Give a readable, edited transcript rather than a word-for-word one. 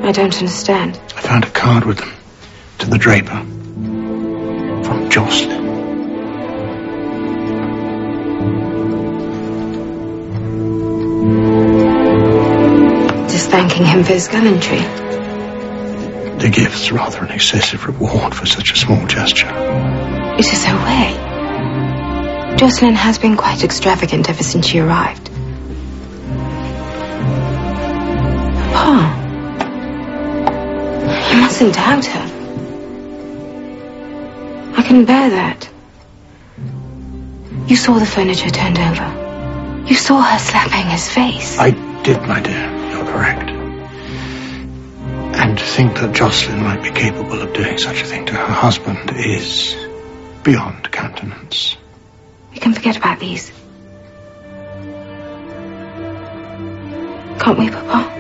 I don't understand. I found a card with them. To the draper. From Jocelyn. Just thanking him for his gallantry. The gift's rather an excessive reward for such a small gesture. It is her way. Jocelyn has been quite extravagant ever since she arrived. Papa, you mustn't doubt her. I can bear that. You saw the furniture turned over. You saw her slapping his face. I did, my dear. You're correct. And to think that Jocelyn might be capable of doing such a thing to her husband is beyond countenance. We can forget about these. Can't we, Papa?